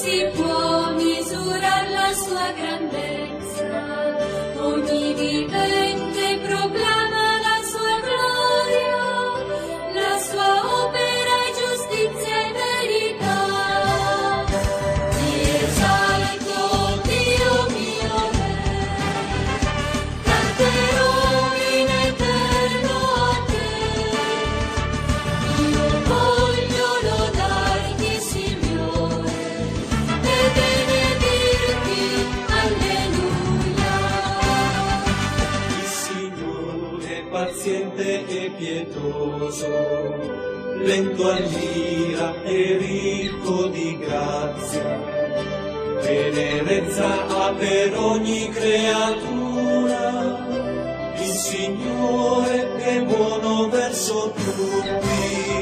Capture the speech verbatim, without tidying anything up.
si può misurare la sua grandezza, ogni vivente proclama la sua gloria, la sua opera è giustizia e verità. Ti esalto, Dio mio Re, canterò in eterno a te. Io voglio lodarti, Signore, e benedirti, alleluia. Il Signore è paziente e pietoso, lento all'ira e ricco di grazia, tenerezza ha per ogni creatura. Il Signore è buono verso tutti.